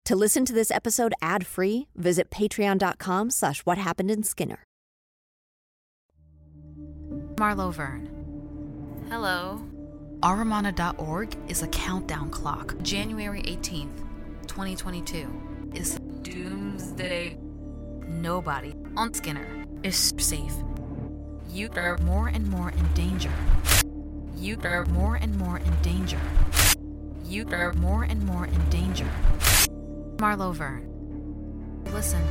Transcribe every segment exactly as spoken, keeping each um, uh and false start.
To listen to this episode ad-free, visit patreon.com slash what happened in Skinner. Marlo Verne. Hello. Aramana dot org is a countdown clock. January eighteenth, twenty twenty-two is doomsday. Nobody on Skinner is safe. You are more and more in danger. You are more and more in danger. You are more and more in danger. Marlo Verne. Listen.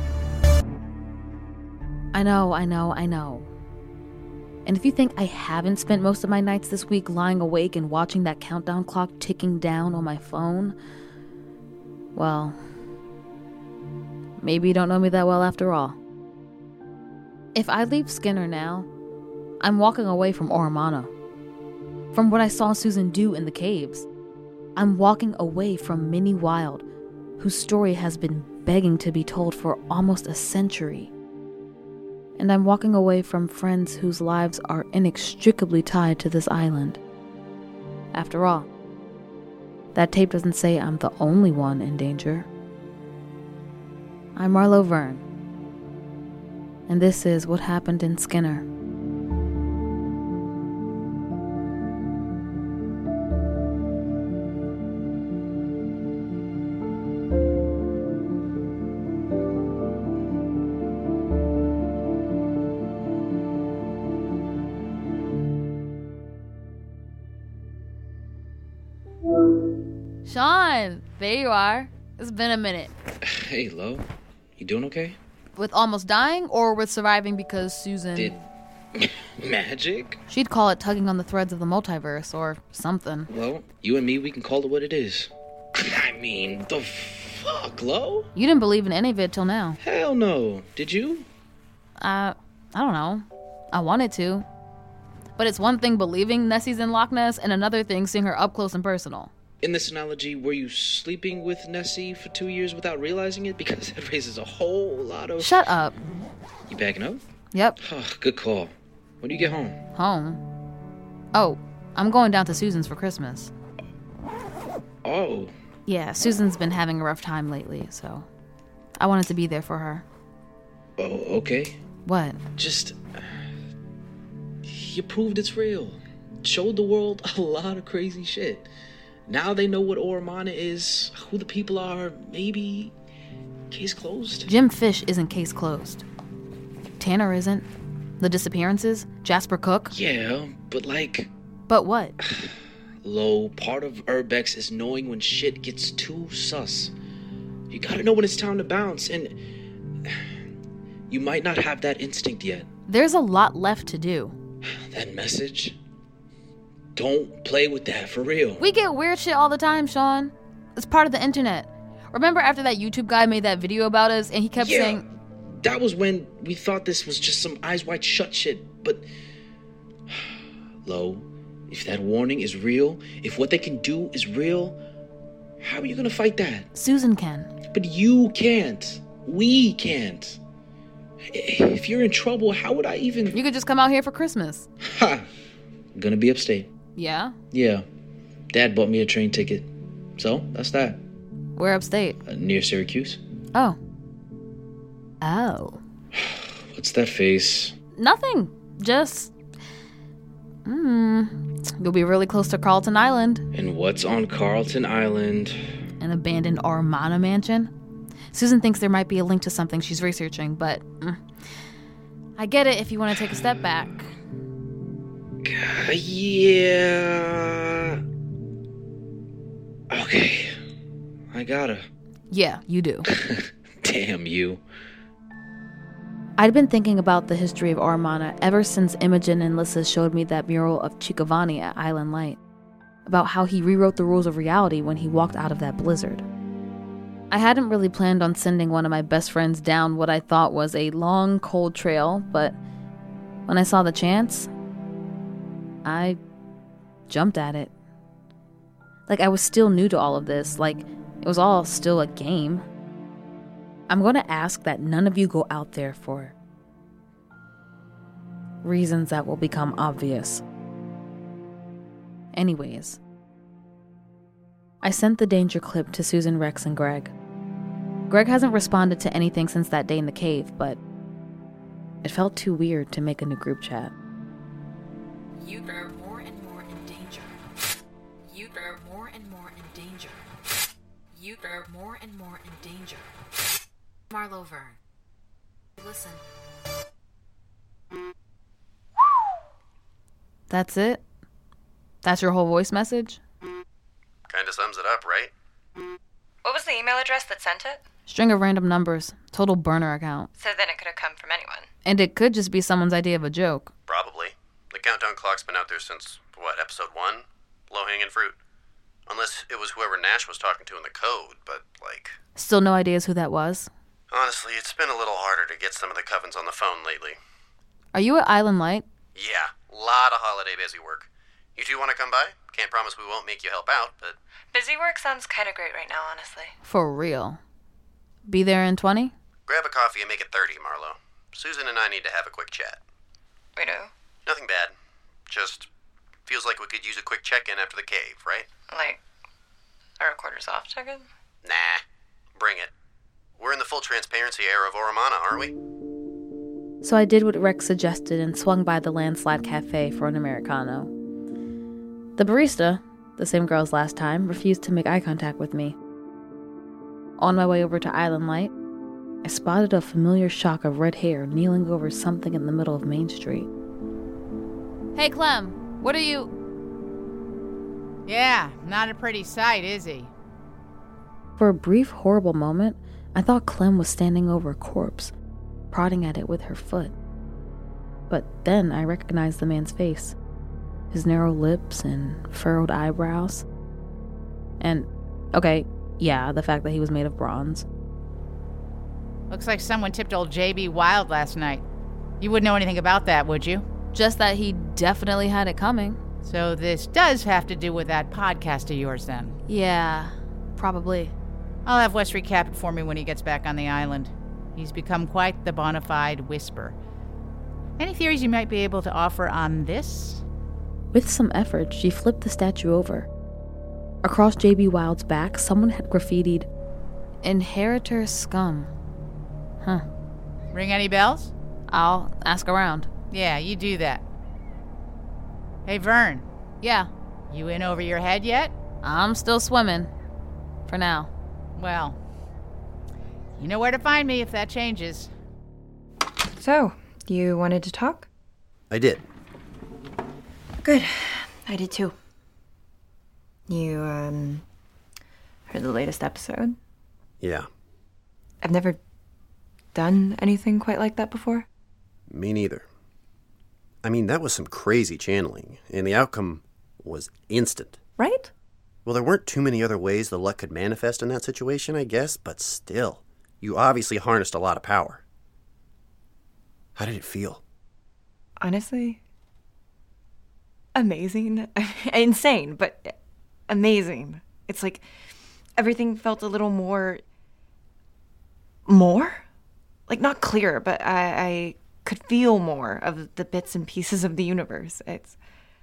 I know, I know, I know. And if you think I haven't spent most of my nights this week lying awake and watching that countdown clock ticking down on my phone, well, maybe you don't know me that well after all. If I leave Skinner now, I'm walking away from Oromana. From what I saw Susan do in the caves. I'm walking away from Minnie Wilde, whose story has been begging to be told for almost a century. And I'm walking away from friends whose lives are inextricably tied to this island. After all, that tape doesn't say I'm the only one in danger. I'm Marlo Verne, and this is What Happened in Skinner. Sean, there you are. It's been a minute. Hey, Lo. You doing okay? With almost dying or with surviving because Susan... Did magic? She'd call it tugging on the threads of the multiverse or something. Well, you and me, we can call it what it is. I mean, the fuck, Lo? You didn't believe in any of it till now. Hell no. Did you? Uh, I don't know. I wanted to. But it's one thing believing Nessie's in Loch Ness and another thing seeing her up close and personal. In this analogy, were you sleeping with Nessie for two years without realizing it? Because that raises a whole lot of... Shut up. You backing up? Yep. Oh, good call. When do you get home? Home? Oh, I'm going down to Susan's for Christmas. Oh. Yeah, Susan's been having a rough time lately, so I wanted to be there for her. Oh, okay. What? Just... You proved it's real. Showed the world a lot of crazy shit. Now they know what Oromana is, who the people are, maybe case closed. Jim Fish isn't case closed. Tanner isn't. The disappearances, Jasper Cook. Yeah, but like... But what? Lo, part of Urbex is knowing when shit gets too sus. You gotta know when it's time to bounce, and you might not have that instinct yet. There's a lot left to do. That message? Don't play with that, for real. We get weird shit all the time, Sean. It's part of the internet. Remember after that YouTube guy made that video about us and he kept yeah, saying... That was when we thought this was just some eyes wide shut shit, but... Lo, if that warning is real, if what they can do is real, how are you gonna fight that? Susan can. But you can't. We can't. If you're in trouble, how would I even... You could just come out here for Christmas. Ha! I'm gonna be upstate. Yeah? Yeah. Dad bought me a train ticket. So, that's that. Where upstate? Uh, near Syracuse. Oh. Oh. What's that face? Nothing. Just... Hmm. You'll be really close to Carlton Island. And what's on Carlton Island? An abandoned Oromana mansion. Susan thinks there might be a link to something she's researching, but... Mm, I get it if you want to take a step back. Uh, yeah... Okay. I gotta. Yeah, you do. Damn you. I'd been thinking about the history of Oromana ever since Imogen and Lissa showed me that mural of Chikavani at Island Light, about how he rewrote the rules of reality when he walked out of that blizzard. I hadn't really planned on sending one of my best friends down what I thought was a long, cold trail, but when I saw the chance, I jumped at it. Like I was still new to all of this, like it was all still a game. I'm going to ask that none of you go out there for reasons that will become obvious. Anyways, I sent the danger clip to Susan, Rex, and Greg. Greg hasn't responded to anything since that day in the cave, but it felt too weird to make a new group chat. You are more and more in danger. You are more and more in danger. You are more and more in danger. Marlo Verne. Listen. That's it? That's your whole voice message? Kinda sums it up, right? What was the email address that sent it? String of random numbers. Total burner account. So then it could have come from anyone. And it could just be someone's idea of a joke. Probably. The countdown clock's been out there since, what, episode one? Low-hanging fruit. Unless it was whoever Nash was talking to in the code, but, like... Still no ideas who that was? Honestly, it's been a little harder to get some of the covens on the phone lately. Are you at Island Light? Yeah, lot of holiday busy work. You two want to come by? Can't promise we won't make you help out, but... Busy work sounds kind of great right now, honestly. For real. Be there in twenty? Grab a coffee and make it thirty, Marlo. Susan and I need to have a quick chat. We do? Nothing bad. Just feels like we could use a quick check-in after the cave, right? Like, a recorder's off check-in? Nah. Bring it. We're in the full transparency era of Oromana, aren't we? So I did what Rex suggested and swung by the Landslide Cafe for an Americano. The barista, the same girl as last time, refused to make eye contact with me. On my way over to Island Light, I spotted a familiar shock of red hair kneeling over something in the middle of Main Street. Hey, Clem, what are you... Yeah, not a pretty sight, is he? For a brief, horrible moment, I thought Clem was standing over a corpse, prodding at it with her foot. But then I recognized the man's face, his narrow lips and furrowed eyebrows. And, okay, yeah, the fact that he was made of bronze. Looks like someone tipped old J B Wild last night. You wouldn't know anything about that, would you? Just that he definitely had it coming. So this does have to do with that podcast of yours, then? Yeah, probably. I'll have Wes recap it for me when he gets back on the island. He's become quite the bona fide whisper. Any theories you might be able to offer on this? With some effort, she flipped the statue over. Across J B Wild's back, someone had graffitied, "Inheritor Scum." Huh. Ring any bells? I'll ask around. Yeah, you do that. Hey, Vern. Yeah. You in over your head yet? I'm still swimming. For now. Well, you know where to find me if that changes. So, you wanted to talk? I did. Good. I did too. You, um, heard the latest episode? Yeah. I've never done anything quite like that before. Me neither. I mean, that was some crazy channeling, and the outcome was instant. Right? Well, there weren't too many other ways the luck could manifest in that situation, I guess, but still, you obviously harnessed a lot of power. How did it feel? Honestly, amazing. Insane, but amazing. It's like everything felt a little more... More? Like, not clear, but I, I could feel more of the bits and pieces of the universe. It's...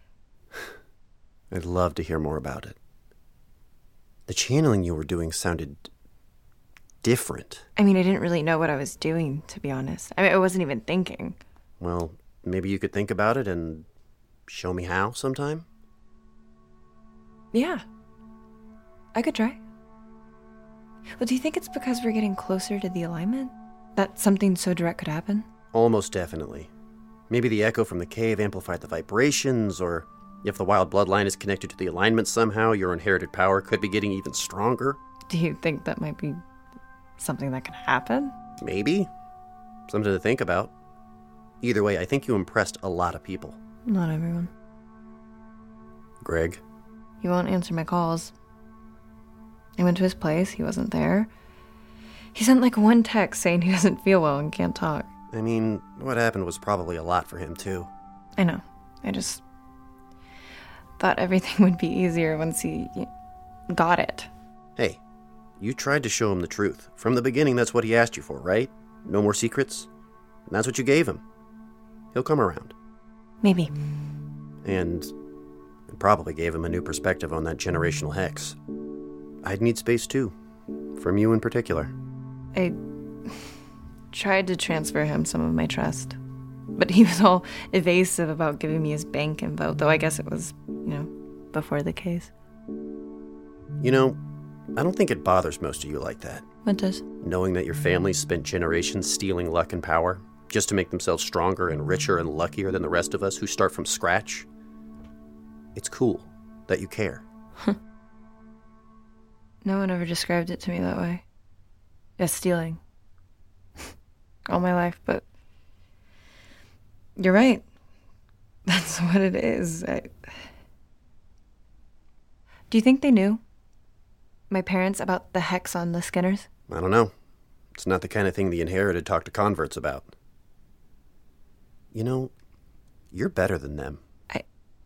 I'd love to hear more about it. The channeling you were doing sounded different. I mean, I didn't really know what I was doing, to be honest. I mean, I wasn't even thinking. Well, maybe you could think about it and show me how sometime? Yeah. I could try. Well, do you think it's because we're getting closer to the alignment? That something so direct could happen? Almost definitely. Maybe the echo from the cave amplified the vibrations, or if the wild bloodline is connected to the alignment somehow, your inherited power could be getting even stronger. Do you think that might be something that can happen? Maybe. Something to think about. Either way, I think you impressed a lot of people. Not everyone. Greg? He won't answer my calls. I went to his place, he wasn't there. He sent like one text saying he doesn't feel well and can't talk. I mean, what happened was probably a lot for him, too. I know. I just thought everything would be easier once he got it. Hey, you tried to show him the truth. From the beginning, that's what he asked you for, right? No more secrets? And that's what you gave him. He'll come around. Maybe. And it probably gave him a new perspective on that generational hex. I'd need space, too. From you in particular. I tried to transfer him some of my trust, but he was all evasive about giving me his bank info, though I guess it was, you know, before the case. You know, I don't think it bothers most of you like that. What does? Knowing that your family spent generations stealing luck and power just to make themselves stronger and richer and luckier than the rest of us who start from scratch. It's cool that you care. No one ever described it to me that way. As stealing. All my life, but you're right. That's what it is. I... Do you think they knew? My parents about the hex on the Skinners? I don't know. It's not the kind of thing the Inherited talk to converts about. You know, you're better than them. I...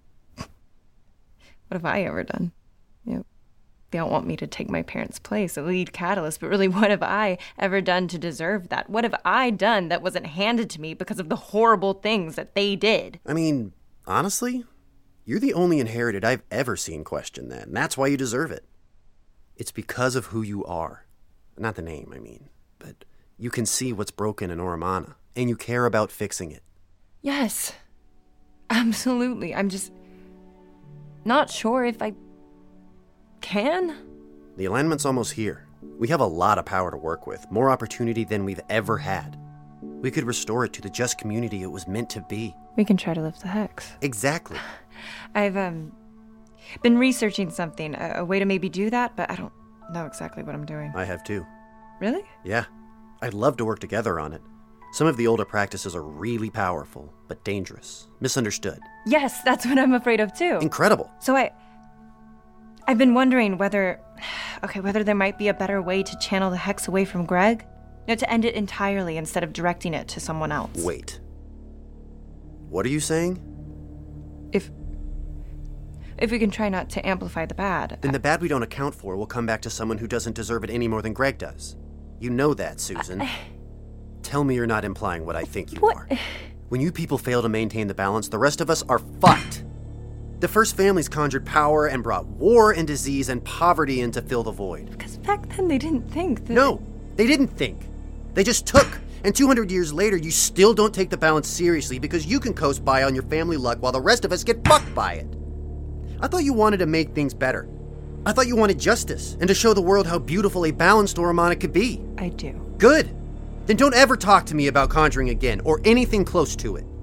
What have I ever done? You know, they don't want me to take my parents' place, a lead catalyst, but really, what have I ever done to deserve that? What have I done that wasn't handed to me because of the horrible things that they did? I mean, honestly, you're the only Inherited I've ever seen question that, and that's why you deserve it. It's because of who you are. Not the name, I mean. But you can see what's broken in Oromana, and you care about fixing it. Yes. Absolutely. I'm just not sure if I can. The alignment's almost here. We have a lot of power to work with, more opportunity than we've ever had. We could restore it to the just community it was meant to be. We can try to lift the hex. Exactly. I've, um... been researching something, a, a way to maybe do that, but I don't know exactly what I'm doing. I have too. Really? Yeah. I'd love to work together on it. Some of the older practices are really powerful, but dangerous. Misunderstood. Yes, that's what I'm afraid of too. Incredible. So I... I've been wondering whether... Okay, whether there might be a better way to channel the hex away from Greg? No, to end it entirely instead of directing it to someone else. Wait. What are you saying? If... If we can try not to amplify the bad. Then the bad we don't account for will come back to someone who doesn't deserve it any more than Greg does. You know that, Susan. I... Tell me you're not implying what I think you what? are. When you people fail to maintain the balance, the rest of us are fucked. The first families conjured power and brought war and disease and poverty in to fill the void. Because back then they didn't think that... No, they didn't think. They just took. And two hundred years later, you still don't take the balance seriously because you can coast by on your family luck while the rest of us get fucked by it. I thought you wanted to make things better. I thought you wanted justice and to show the world how beautiful a balanced Oromana could be. I do. Good. Then don't ever talk to me about conjuring again or anything close to it.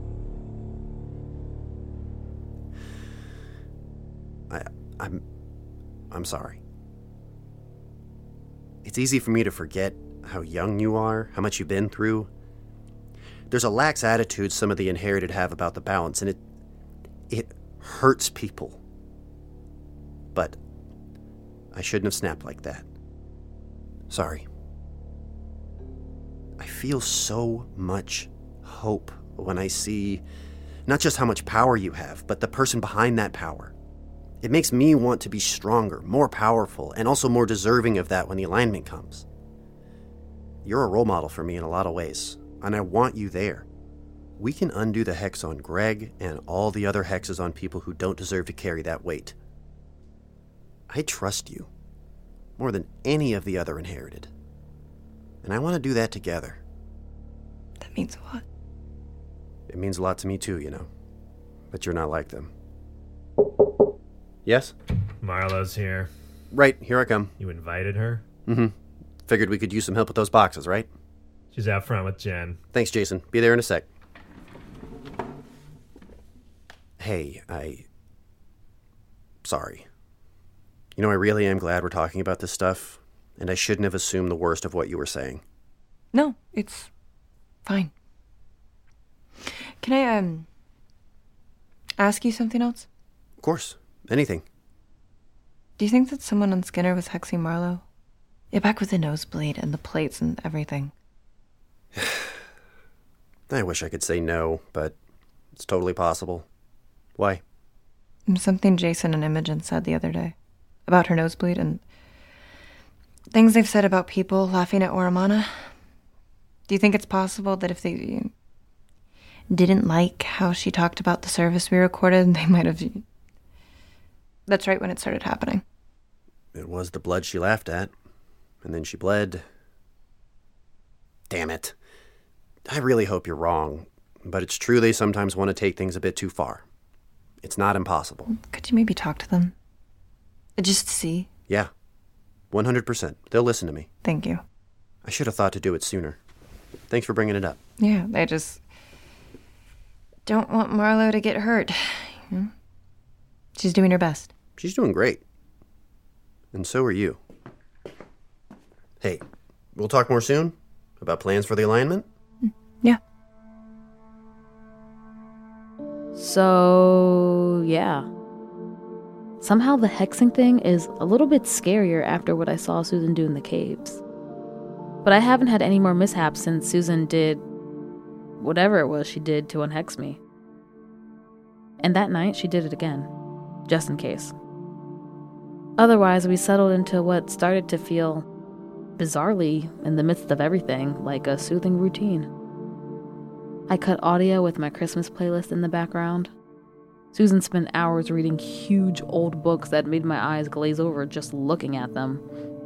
I, I'm, I'm sorry. It's easy for me to forget how young you are, how much you've been through. There's a lax attitude some of the Inherited have about the balance, and it, it hurts people. But I shouldn't have snapped like that. Sorry. I feel so much hope when I see not just how much power you have, but the person behind that power. It makes me want to be stronger, more powerful, and also more deserving of that when the alignment comes. You're a role model for me in a lot of ways, and I want you there. We can undo the hex on Greg and all the other hexes on people who don't deserve to carry that weight. I trust you, more than any of the other Inherited. And I want to do that together. That means what? It means a lot to me too, you know. But you're not like them. Yes? Marlo's here. Right, here I come. You invited her? Mm-hmm. Figured we could use some help with those boxes, right? She's out front with Jen. Thanks, Jason. Be there in a sec. Hey, I... Sorry. You know, I really am glad we're talking about this stuff, and I shouldn't have assumed the worst of what you were saying. No, it's fine. Can I, um, ask you something else? Of course. Anything. Do you think that someone on Skinner was hexing Marlo? Yeah, back with the nosebleed and the plates and everything. I wish I could say no, but it's totally possible. Why? Something Jason and Imogen said the other day about her nosebleed and things they've said about people laughing at Oromana. Do you think it's possible that if they didn't like how she talked about the service we recorded, they might have... That's right when it started happening. It was the blood she laughed at, and then she bled, Damn it. I really hope you're wrong, but it's true they sometimes want to take things a bit too far. It's not impossible. Could you maybe talk to them? Just to see? Yeah, one hundred percent. They'll listen to me. Thank you. I should have thought to do it sooner. Thanks for bringing it up. Yeah, I just don't want Marlo to get hurt. You know? She's doing her best. She's doing great. And so are you. Hey, we'll talk more soon? About plans for the alignment? Yeah. So, yeah. Somehow the hexing thing is a little bit scarier after what I saw Susan do in the caves. But I haven't had any more mishaps since Susan did whatever it was she did to unhex me. And that night she did it again, just in case. Otherwise, we settled into what started to feel bizarrely, in the midst of everything, like a soothing routine. I cut audio with my Christmas playlist in the background. Susan spent hours reading huge old books that made my eyes glaze over just looking at them.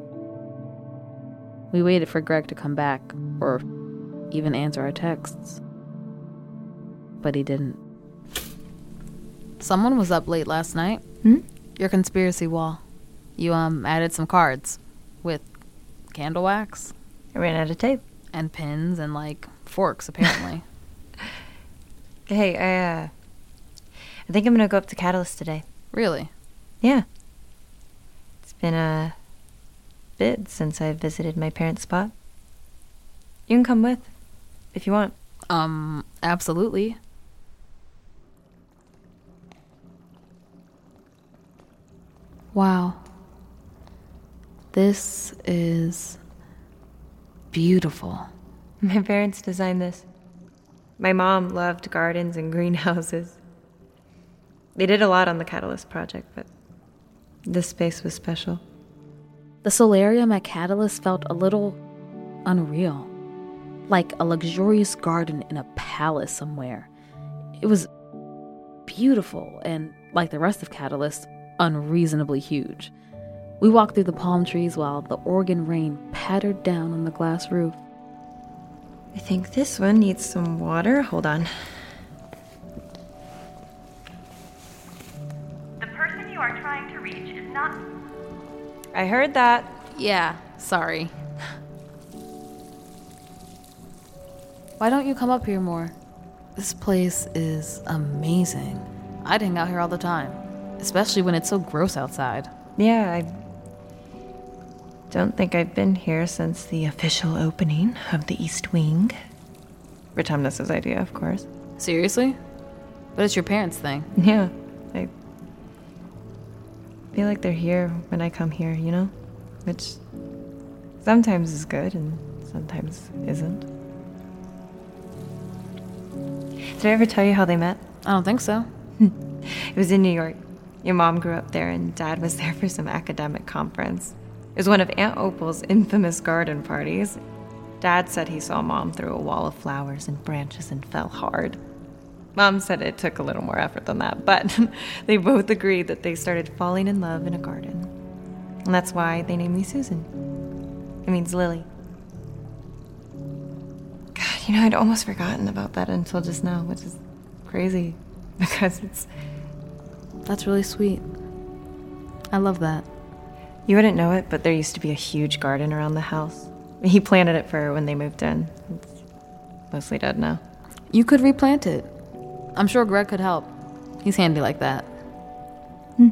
We waited for Greg to come back, or even answer our texts. But he didn't. Someone was up late last night. Hmm? Your conspiracy wall. You, um, added some cards. With candle wax. I ran out of tape. And pins and, like, forks, apparently. Hey, I, uh... I think I'm gonna go up to Catalyst today. Really? Yeah. It's been a bit since I visited my parents' spot. You can come with, if you want. Um, absolutely. Wow. This is beautiful. My parents designed this. My mom loved gardens and greenhouses. They did a lot on the Catalyst project, but this space was special. The solarium at Catalyst felt a little unreal. Like a luxurious garden in a palace somewhere. It was beautiful and, like the rest of Catalyst, unreasonably huge. We walked through the palm trees while the Oregon rain pattered down on the glass roof. I think this one needs some water. Hold on. The person you are trying to reach is not... I heard that. Yeah, sorry. Why don't you come up here more? This place is amazing. I'd hang out here all the time, especially when it's so gross outside. Yeah, I don't think I've been here since the official opening of the East Wing. Vertumnus's idea, of course. Seriously? But it's your parents' thing. Yeah, I feel like they're here when I come here, you know? Which sometimes is good and sometimes isn't. Did I ever tell you how they met? I don't think so. It was in New York. Your mom grew up there and Dad was there for some academic conference. It was one of Aunt Opal's infamous garden parties. Dad said he saw Mom through a wall of flowers and branches and fell hard. Mom said it took a little more effort than that, but they both agreed that they started falling in love in a garden. And that's why they named me Susan. It means lily. God, you know, I'd almost forgotten about that until just now, which is crazy because it's... That's really sweet. I love that. You wouldn't know it, but there used to be a huge garden around the house. He planted it for her when they moved in. It's mostly dead now. You could replant it. I'm sure Greg could help. He's handy like that. Hmm.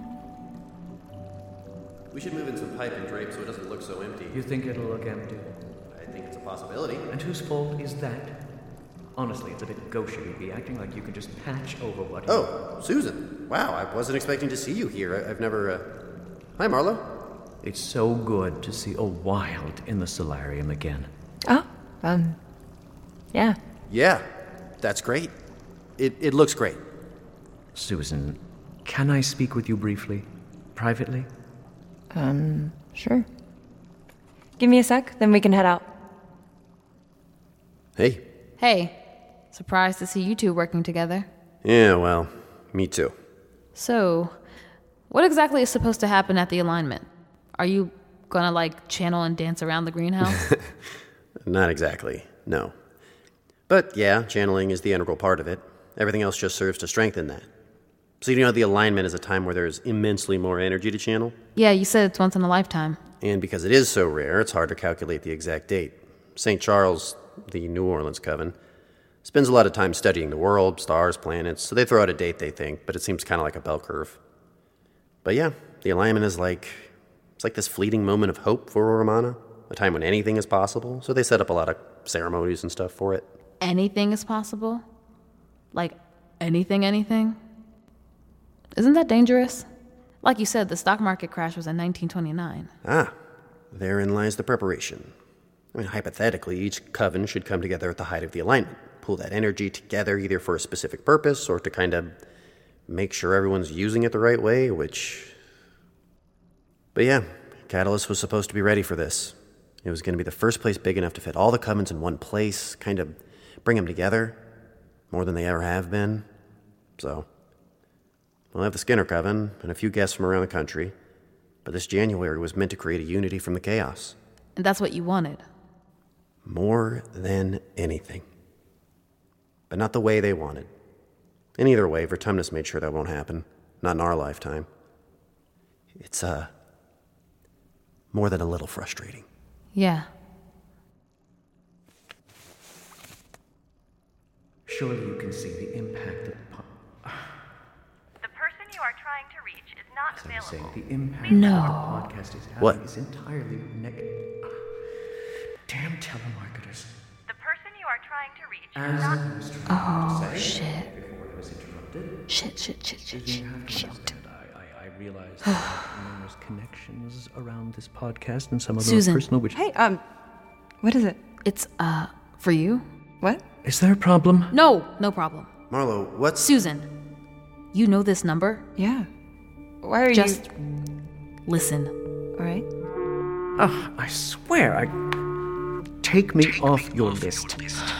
We should move in some pipe and drape so it doesn't look so empty. You think it'll look empty? I think it's a possibility. And whose fault is that? Honestly, it's a bit gauche to be acting like you can just patch over what... Oh, Susan. Wow, I wasn't expecting to see you here. I- I've never, uh... Hi, Marlo. It's so good to see a wild in the solarium again. Oh, um, yeah. Yeah, that's great. It it looks great. Susan, can I speak with you briefly? Privately? Um, sure. Give me a sec, then we can head out. Hey. Hey, surprised to see you two working together. Yeah, well, me too. So, what exactly is supposed to happen at the alignment? Are you gonna, like, channel and dance around the greenhouse? Not exactly. no. But yeah, channeling is the integral part of it. Everything else just serves to strengthen that. So you know the alignment is a time where there's immensely more energy to channel? Yeah, you said it's once in a lifetime. And because it is so rare, it's hard to calculate the exact date. Saint Charles, the New Orleans coven, spends a lot of time studying the world, stars, planets, so they throw out a date they think, but it seems kind of like a bell curve. But yeah, the alignment is like, it's like this fleeting moment of hope for Oromana, a time when anything is possible, so they set up a lot of ceremonies and stuff for it. Anything is possible? Like, anything, anything? Isn't that dangerous? Like you said, the stock market crash was in nineteen twenty-nine. Ah, therein lies the preparation. I mean, hypothetically, each coven should come together at the height of the alignment, pull that energy together either for a specific purpose or to kind of make sure everyone's using it the right way, which... But yeah, Catalyst was supposed to be ready for this. It was going to be the first place big enough to fit all the covens in one place, kind of bring them together, more than they ever have been. So, we'll have the Skinner Coven and a few guests from around the country, but this January was meant to create a unity from the chaos. And that's what you wanted. More than anything. But not the way they wanted. And either way, Vertumnus made sure that won't happen. Not in our lifetime. It's, uh, more than a little frustrating. Yeah. Surely you can see the impact that... Po- The person you are trying to reach is not As I was available. saying, the impact No. that the podcast is having What? is entirely negative. Damn telemarketers. The person you are trying to reach As is not... I was trying Oh, to say shit. before I was interrupted, Shit, shit, shit, shit, you shit, have to shit. understand, I, I, I realize that numerous connections around this podcast and some of them Susan. are personal, which... Hey, um, what is it? It's, uh, for you? What? Is there a problem? No, no problem. Marlo, what's... Susan, you know this number? Yeah. Why are Just you... listen. All right. Oh, I swear, I... Take me off your list.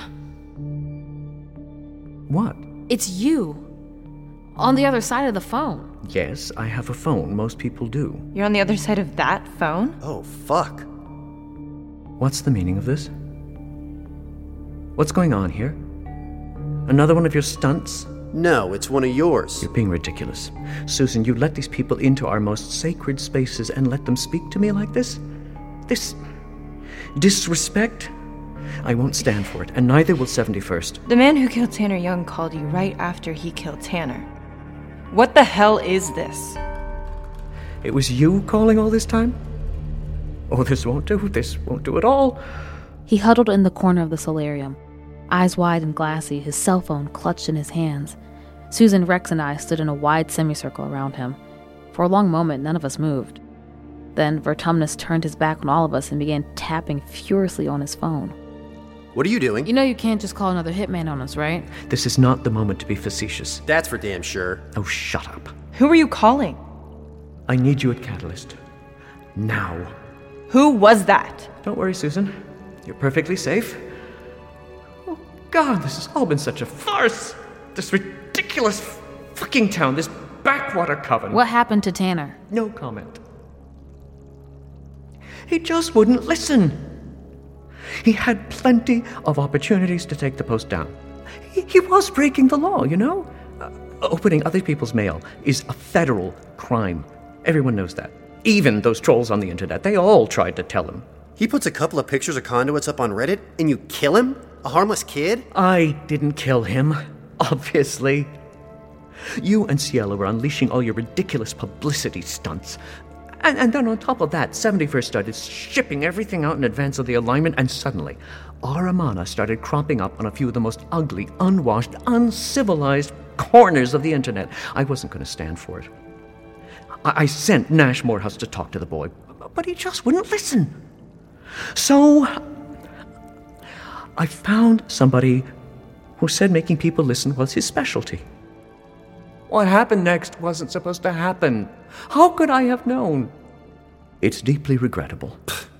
What? It's you. On the other side of the phone. Yes, I have a phone. Most people do. You're on the other side of that phone? Oh, fuck. What's the meaning of this? What's going on here? Another one of your stunts? No, it's one of yours. You're being ridiculous. Susan, you let these people into our most sacred spaces and let them speak to me like this? This disrespect? I won't stand for it, and neither will seventy-first. The man who killed Tanner Young called you right after he killed Tanner. What the hell is this? It was you calling all this time? Oh, this won't do. This won't do at all. He huddled in the corner of the solarium, eyes wide and glassy, his cell phone clutched in his hands. Susan, Rex, and I stood in a wide semicircle around him. For a long moment, none of us moved. Then Vertumnus turned his back on all of us and began tapping furiously on his phone. What are you doing? You know you can't just call another hitman on us, right? This is not the moment to be facetious. That's for damn sure. Oh, shut up. Who are you calling? I need you at Catalyst. Now. Who was that? Don't worry, Susan. You're perfectly safe. Oh, God, this has all been such a farce. This ridiculous fucking town, this backwater coven. What happened to Tanner? No comment. He just wouldn't listen. He had plenty of opportunities to take the post down. He, he was breaking the law, you know? Uh, opening other people's mail is a federal crime. Everyone knows that. Even those trolls on the internet, they all tried to tell him. He puts a couple of pictures of conduits up on Reddit, and you kill him? A harmless kid? I didn't kill him, obviously. You and Cielo were unleashing all your ridiculous publicity stunts. And, and then on top of that, seventy-first started shipping everything out in advance of the alignment, and suddenly, Oromana started cropping up on a few of the most ugly, unwashed, uncivilized corners of the internet. I wasn't going to stand for it. I, I sent Nash Morehouse to talk to the boy, but he just wouldn't listen. So, I found somebody who said making people listen was his specialty. What happened next wasn't supposed to happen. How could I have known? It's deeply regrettable.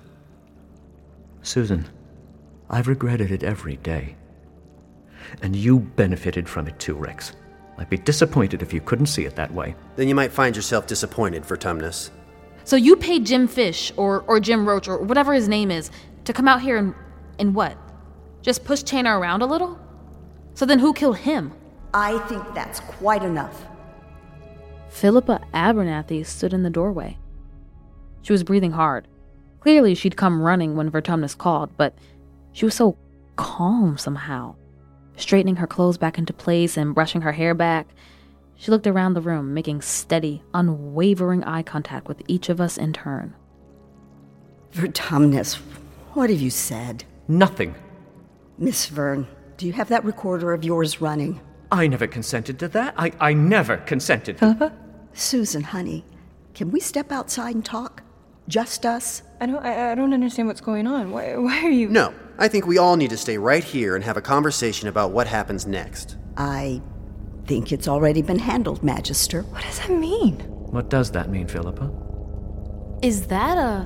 Susan, I've regretted it every day. And you benefited from it too, Rex. I'd be disappointed if you couldn't see it that way. Then you might find yourself disappointed, Vertumnus. So you paid Jim Fish, or, or Jim Roach, or whatever his name is, to come out here and, and what? Just push Chaner around a little? So then who killed him? I think that's quite enough. Philippa Abernathy stood in the doorway. She was breathing hard. Clearly she'd come running when Vertumnus called, but she was so calm somehow. Straightening her clothes back into place and brushing her hair back, she looked around the room, making steady, unwavering eye contact with each of us in turn. Vertumnus, what have you said? Nothing. Miss Vern, do you have that recorder of yours running? I never consented to that. I, I never consented. Philippa? Susan, honey, can we step outside and talk? Just us? I don't I, I don't understand what's going on. Why, why are you... No, I think we all need to stay right here and have a conversation about what happens next. I think it's already been handled, Magister. What does that mean? What does that mean, Philippa? Is that a...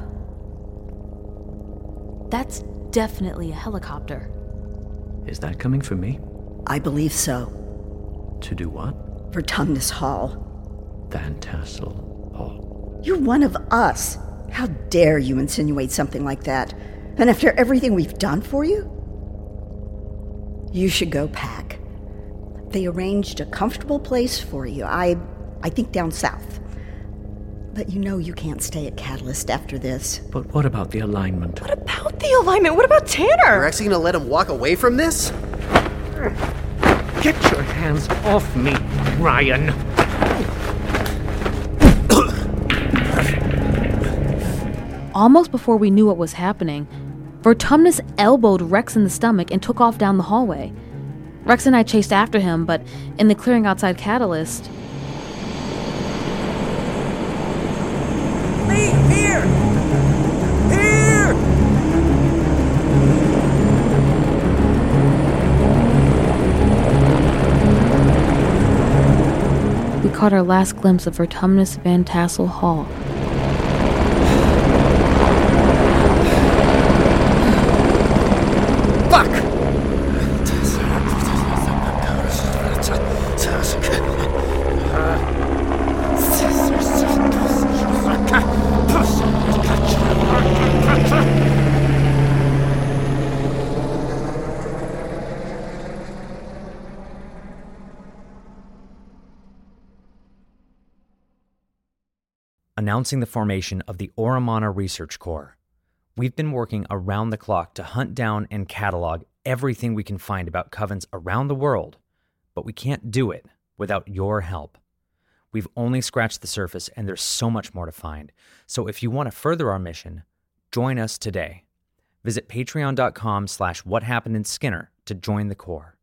That's definitely a helicopter. Is that coming for me? I believe so. To do what? Vertumnus Hall. Van Tassel Hall. You're one of us. How dare you insinuate something like that? And after everything we've done for you? You should go pack. They arranged a comfortable place for you. I I think down south. But you know you can't stay at Catalyst after this. But what about the alignment? What about the alignment? What about Tanner? You're actually gonna let him walk away from this? Get your hands off me, Ryan! Almost before we knew what was happening, Vertumnus elbowed Rex in the stomach and took off down the hallway. Rex and I chased after him, but in the clearing outside Catalyst... Lee, here! Here! We caught our last glimpse of Vertumnus Van Tassel Hall. Announcing the formation of the Oromana Research Corps. We've been working around the clock to hunt down and catalog everything we can find about covens around the world, but we can't do it without your help. We've only scratched the surface and there's so much more to find. So if you want to further our mission, join us today. Visit patreon.com slash what happened in Skinner to join the Corps.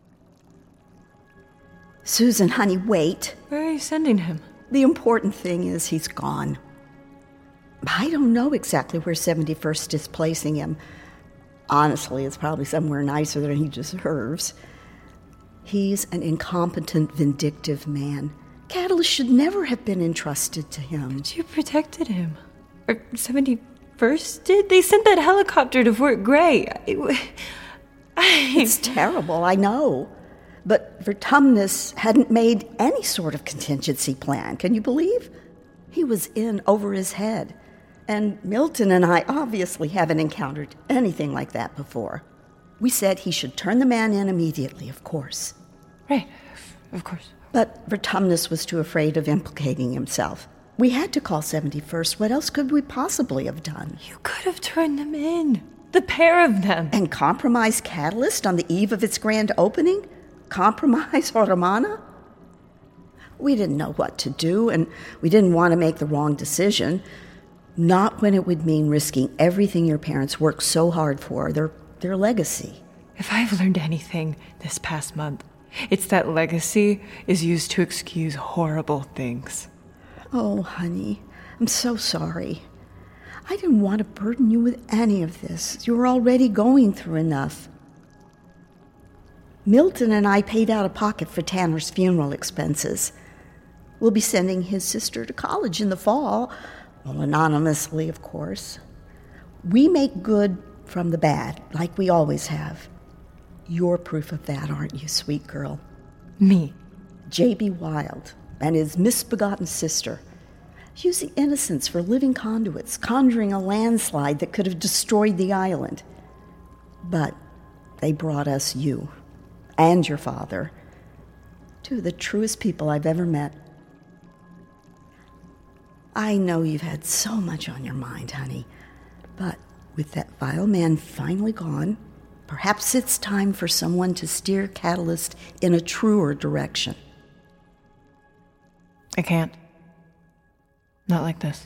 Susan, honey, wait. Where are you sending him? The important thing is he's gone. I don't know exactly where seventy-first is placing him. Honestly, it's probably somewhere nicer than he deserves. He's an incompetent, vindictive man. Catalyst should never have been entrusted to him. But you protected him. Or seventy-first did? They sent that helicopter to Fort Gray. I, I... It's terrible, I know. But Vertumnus hadn't made any sort of contingency plan, can you believe? He was in over his head. And Milton and I obviously haven't encountered anything like that before. We said he should turn the man in immediately, of course. Right, of course. But Vertumnus was too afraid of implicating himself. We had to call seventy-first. What else could we possibly have done? You could have turned them in. The pair of them. And compromise Catalyst on the eve of its grand opening? Compromise Oromana? We didn't know what to do, and we didn't want to make the wrong decision. Not when it would mean risking everything your parents worked so hard for, their, their legacy. If I've learned anything this past month, it's that legacy is used to excuse horrible things. Oh, honey, I'm so sorry. I didn't want to burden you with any of this. You were already going through enough. Milton and I paid out of pocket for Tanner's funeral expenses. We'll be sending his sister to college in the fall, well, anonymously, of course. We make good from the bad, like we always have. You're proof of that, aren't you, sweet girl? Me? J B. Wild and his misbegotten sister, using innocence for living conduits, conjuring a landslide that could have destroyed the island. But They brought us you and your father, two of the truest people I've ever met. I know you've had so much on your mind, honey, but with that vile man finally gone, perhaps it's time for someone to steer Catalyst in a truer direction. I can't. Not like this.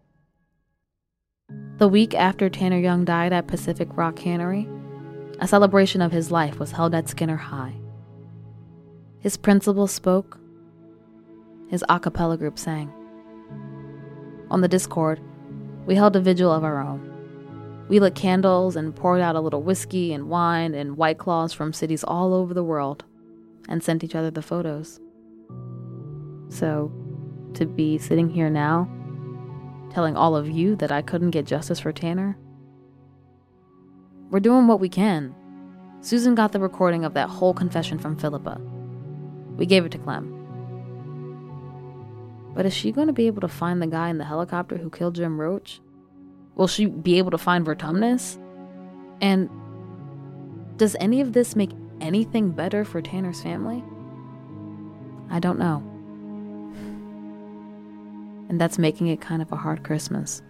The week after Tanner Young died at Pacific Rock Cannery, a celebration of his life was held at Skinner High. His principal spoke. His a cappella group sang. On the Discord, we held a vigil of our own. We lit candles and poured out a little whiskey and wine and White Claws from cities all over the world and sent each other the photos. So, to be sitting here now, telling all of you that I couldn't get justice for Tanner, we're doing what we can. Susan got the recording of that whole confession from Philippa. We gave it to Clem. But is she going to be able to find the guy in the helicopter who killed Jim Roach? Will she be able to find Vertumnus? And does any of this make anything better for Tanner's family? I don't know. And that's making it kind of a hard Christmas.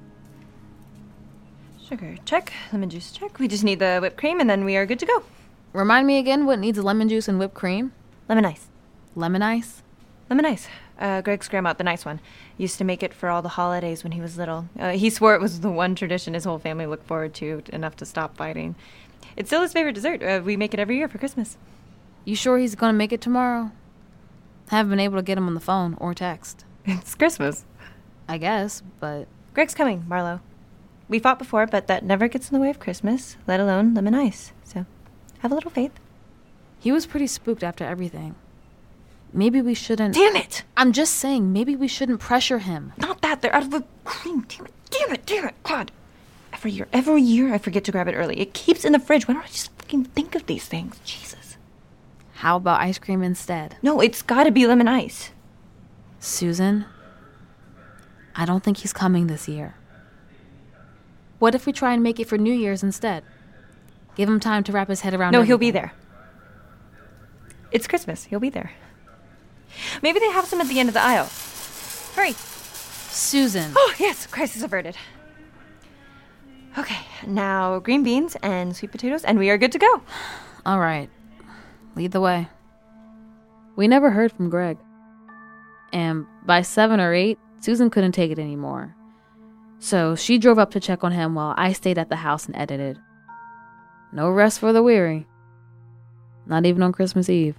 Sugar, check. Lemon juice, check. We just need the whipped cream, and then we are good to go. Remind me again what needs lemon juice and whipped cream? Lemon ice. Lemon ice? Lemon ice. Uh, Greg's grandma, the nice one, used to make it for all the holidays when he was little. Uh, he swore it was the one tradition his whole family looked forward to enough to stop fighting. It's still his favorite dessert. Uh, we make it every year for Christmas. You sure he's going to make it tomorrow? Haven't been able to get him on the phone or text. It's Christmas. I guess, but... Greg's coming, Marlo. We fought before, but that never gets in the way of Christmas, let alone lemon ice. So, have a little faith. He was pretty spooked after everything. Maybe we shouldn't... Damn it! I'm just saying, maybe we shouldn't pressure him. Not that, they're out of the cream. Damn it, damn it, damn it, God. Every year, every year I forget to grab it early. It keeps in the fridge. Why don't I just fucking think of these things? Jesus. How about ice cream instead? No, it's gotta be lemon ice. Susan, I don't think he's coming this year. What if we try and make it for New Year's instead? Give him time to wrap his head around No, everything. He'll be there. It's Christmas. He'll be there. Maybe they have some at the end of the aisle. Hurry. Susan. Oh, yes. Crisis averted. Okay, now green beans and sweet potatoes, and we are good to go. All right. Lead the way. We never heard from Greg. And by seven or eight, Susan couldn't take it anymore. So she drove up to check on him while I stayed at the house and edited. No rest for the weary. Not even on Christmas Eve.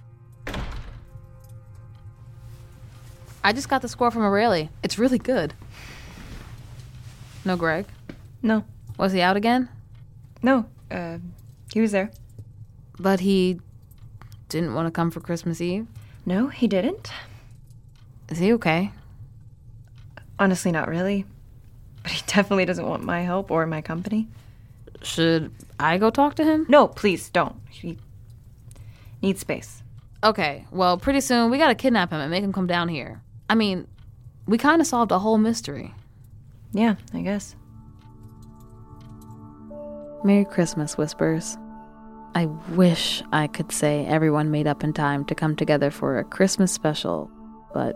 I just got the score from O'Reilly. It's really good. No Greg? No. Was he out again? No. Uh, he was there. But he didn't want to come for Christmas Eve? No, he didn't. Is he okay? Honestly, not really. But he definitely doesn't want my help or my company. Should I go talk to him? No, please don't. He needs space. Okay, well, pretty soon we gotta kidnap him and make him come down here. I mean, we kind of solved a whole mystery. Yeah, I guess. Merry Christmas, Whispers. I wish I could say everyone made up in time to come together for a Christmas special, but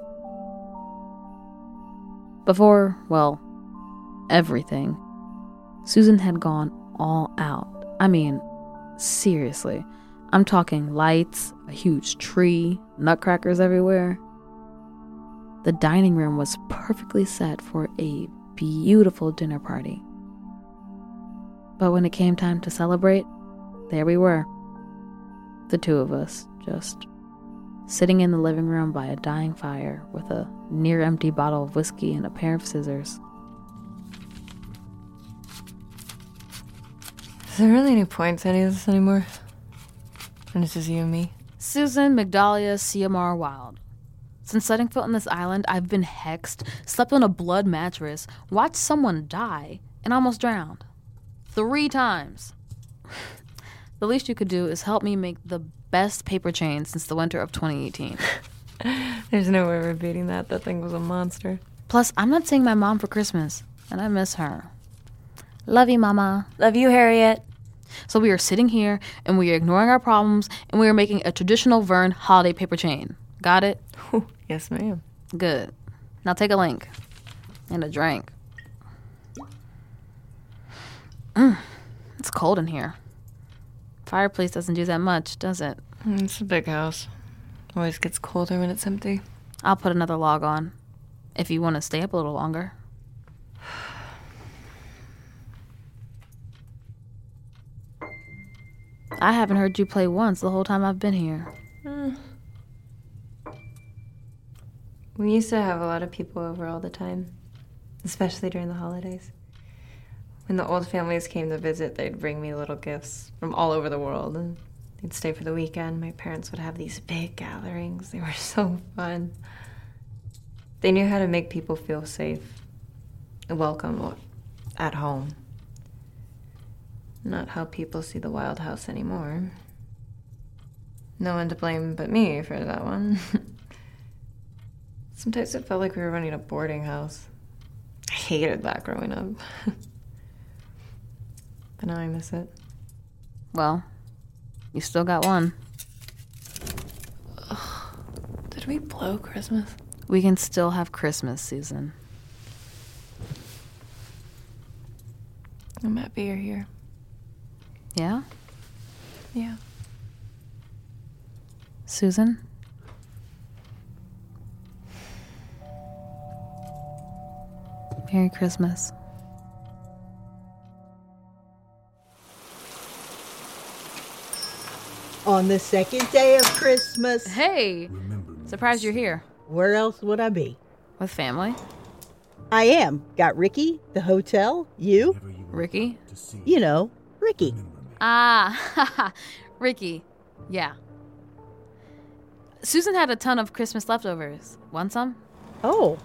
before, well, everything, Susan had gone all out. I mean, seriously. I'm talking lights, a huge tree, nutcrackers everywhere. The dining room was perfectly set for a beautiful dinner party. But when it came time to celebrate, there we were. The two of us, just sitting in the living room by a dying fire with a near-empty bottle of whiskey and a pair of scissors. Is there really any point to any of this anymore? And it's just you and me? Susan Migdalia Ciamar Wild. Since setting foot on this island, I've been hexed, slept on a blood mattress, watched someone die, and almost drowned. Three times. The least you could do is help me make the best paper chain since the winter of twenty eighteen. There's no way we're beating that. That thing was a monster. Plus, I'm not seeing my mom for Christmas, and I miss her. Love you, Mama. Love you, Harriet. So we are sitting here, and we are ignoring our problems, and we are making a traditional Vern holiday paper chain. Got it? Yes, ma'am. Good. Now take a link. And a drink. Mm, it's cold in here. Fireplace doesn't do that much, does it? It's a big house. Always gets colder when it's empty. I'll put another log on, if you want to stay up a little longer. I haven't heard you play once the whole time I've been here. Mm. We used to have a lot of people over all the time, especially during the holidays. When the old families came to visit, they'd bring me little gifts from all over the world. And they'd stay for the weekend. My parents would have these big gatherings. They were so fun. They knew how to make people feel safe, welcome, at home. Not how people see the Wild House anymore. No one to blame but me for that one. Sometimes it felt like we were running a boarding house. I hated that growing up. But now I miss it. Well, you still got one. Ugh. Did we blow Christmas? We can still have Christmas, Susan. I'm happy you're here. Yeah? Yeah. Susan? Merry Christmas. On the second day of Christmas. Hey! Surprised you're here. Where else would I be? With family. I am. Got Ricky, the hotel, you. Ricky? You know, Ricky. Ah, Ricky. Yeah. Susan had a ton of Christmas leftovers. Want some? Oh.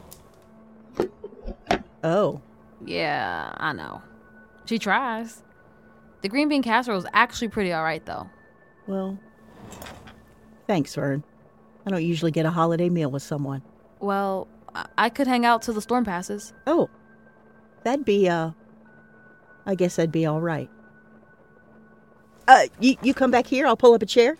Oh. Yeah, I know. She tries. The green bean casserole is actually pretty alright, though. Well, thanks, Vern. I don't usually get a holiday meal with someone. Well, I, I could hang out till the storm passes. Oh. That'd be, uh... I guess that'd be all right. Uh, you, you come back here, I'll pull up a chair.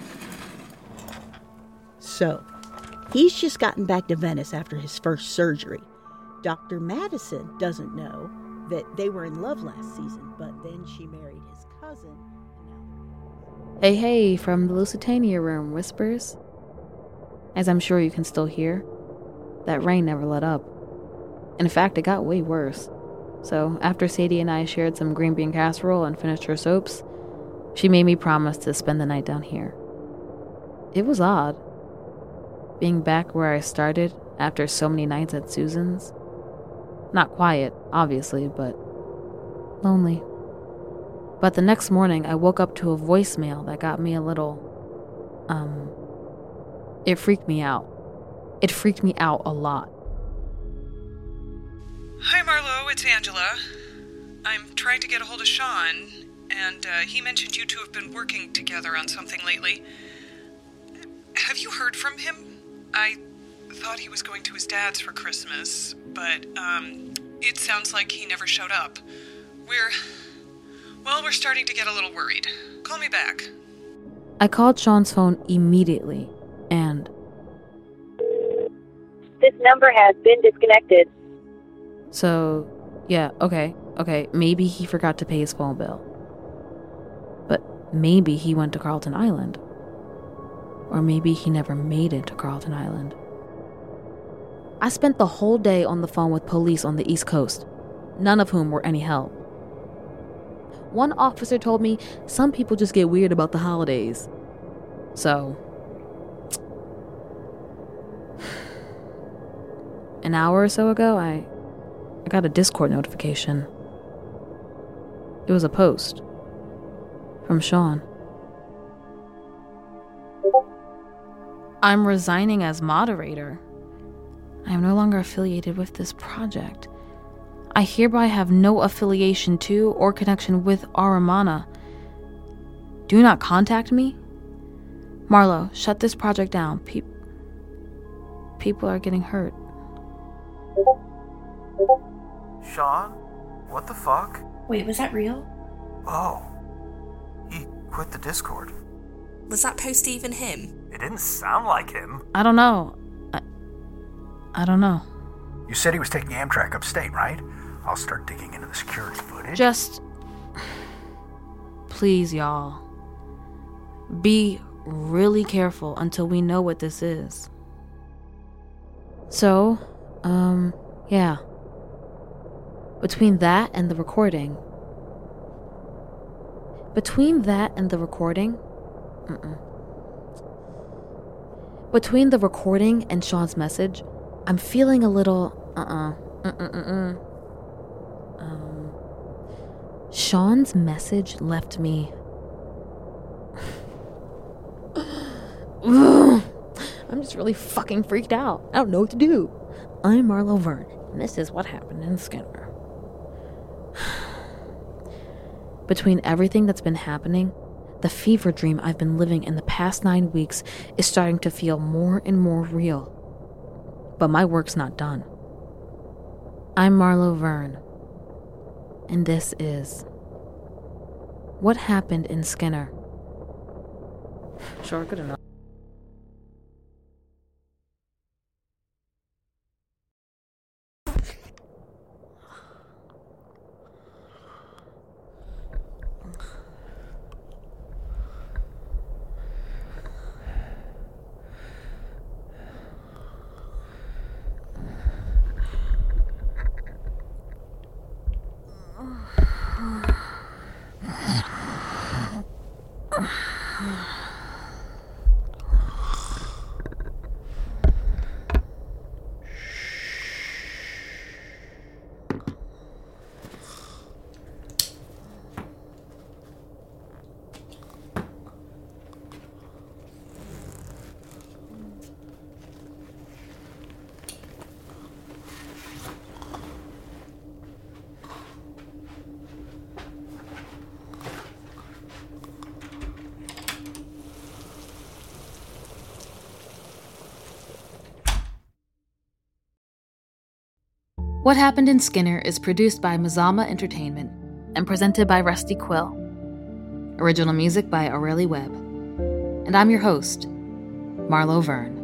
So, he's just gotten back to Venice after his first surgery. Doctor Madison doesn't know that they were in love last season, but then she married his cousin. Hey, hey, from the Lusitania room, Whispers. As I'm sure you can still hear, that rain never let up. In fact, it got way worse. So, after Sadie and I shared some green bean casserole and finished her soaps, she made me promise to spend the night down here. It was odd, being back where I started after so many nights at Susan's. Not quiet, obviously, but lonely. But the next morning, I woke up to a voicemail that got me a little, um, it freaked me out. It freaked me out a lot. Hi, Marlo, it's Angela. I'm trying to get a hold of Sean, and uh, he mentioned you two have been working together on something lately. Have you heard from him? I thought he was going to his dad's for Christmas, but um, it sounds like he never showed up. We're, well, we're starting to get a little worried. Call me back. I called Sean's phone immediately, and... This number has been disconnected. So, yeah, okay, okay, maybe he forgot to pay his phone bill. But maybe he went to Carlton Island. Or maybe he never made it to Carlton Island. I spent the whole day on the phone with police on the East Coast, none of whom were any help. One officer told me some people just get weird about the holidays. So, an hour or so ago, I, I got a Discord notification. It was a post from Sean. I'm resigning as moderator. I am no longer affiliated with this project. I hereby have no affiliation to or connection with Aramana. Do not contact me. Marlo, shut this project down. Pe- people are getting hurt. Sean? What the fuck? Wait, was that real? Oh. quit the Discord. Was that post even him? It didn't sound like him. I don't know. I, I don't know. You said he was taking Amtrak upstate, right? I'll start digging into the security footage. Just... Please, y'all. Be really careful until we know what this is. So, um, yeah. Between that and the recording... Between that and the recording... Mm-mm. Between the recording and Sean's message, I'm feeling a little... Uh-uh. Mm-mm-mm-mm. Um... Sean's message left me... I'm just really fucking freaked out. I don't know what to do. I'm Marlo Verne, and this is what happened in Skinner. Between everything that's been happening, the fever dream I've been living in the past nine weeks is starting to feel more and more real. But my work's not done. I'm Marlo Verne, and this is What Happened in Skinner. Sure, good enough. What Happened in Skinner is produced by Mazama Entertainment and presented by Rusty Quill. Original music by Aurelie Webb. And I'm your host, Marlo Verne.